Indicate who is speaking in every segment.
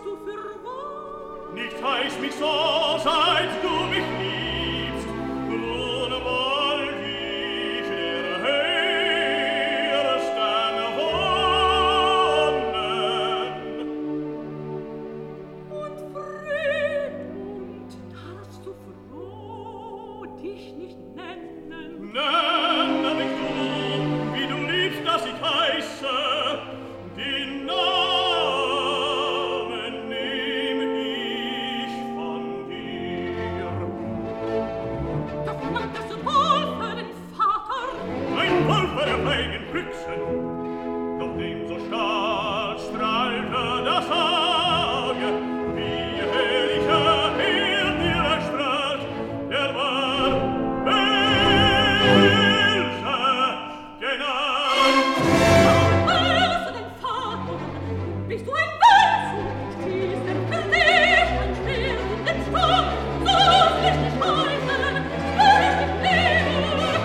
Speaker 1: Nicht heiß mich so, seit du mich liebst, nun wollt ich ersten wohnen.
Speaker 2: Und Friedmund, darfst du froh dich nicht nennen?
Speaker 1: Nenne mich du, wie du liebst, dass ich heiße, die Namen nehm ich von dir.
Speaker 2: Doch mag das wohl für den Vater
Speaker 1: Ein Wolfer der feigen Büchsen, doch dem so stark strahlte das Auge, wie herrlicher Heer dir erstrahlt, der war Böse genannt.
Speaker 2: Als den Vater bist du ein Wölfen, stehst denn für dich ein Schwert in den Sturm, sollst dich nicht heucheln, spür ich dich lieber.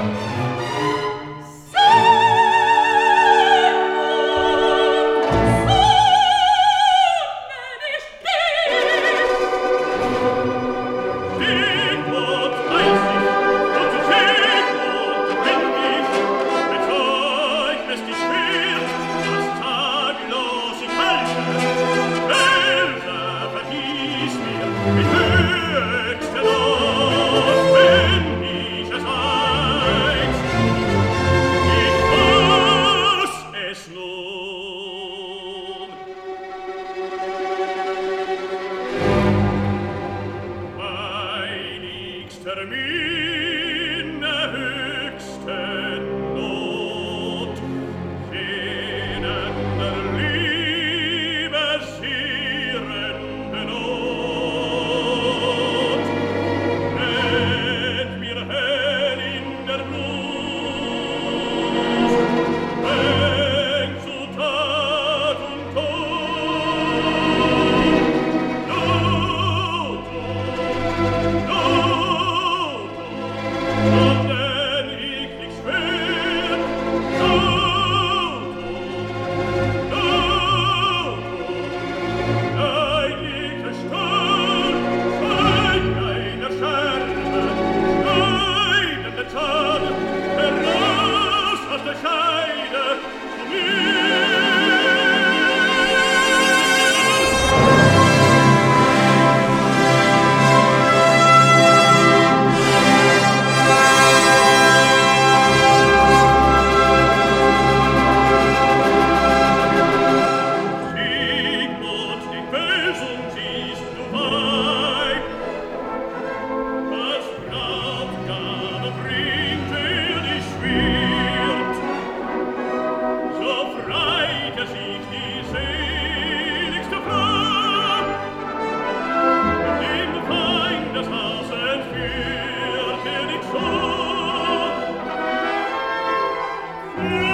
Speaker 1: Siegmund heiß ich, und zu Siegmund renn ich, bezeugnis dich schwert, das tadellos ich halte. Böse verhieß mir mit höchster Not, wenn ich es weiß. Ich muss es nun. Heiligster Mine höchste Not, jenen der Liebe sierende Not, brennt mir hell in der Brust, brennt zu Tag und Tod. Doch denn ich nicht schwer, dein Ekel Sturm, Schein einer Scherbe, schneidende Zahn, heraus aus der Scheide zu mir. Siegmund, den Bösen siehst du bei, als Brautgabe bringt dich Schwert. So freite sich die seligste Frau, dem Feind das Haus entführt nicht so.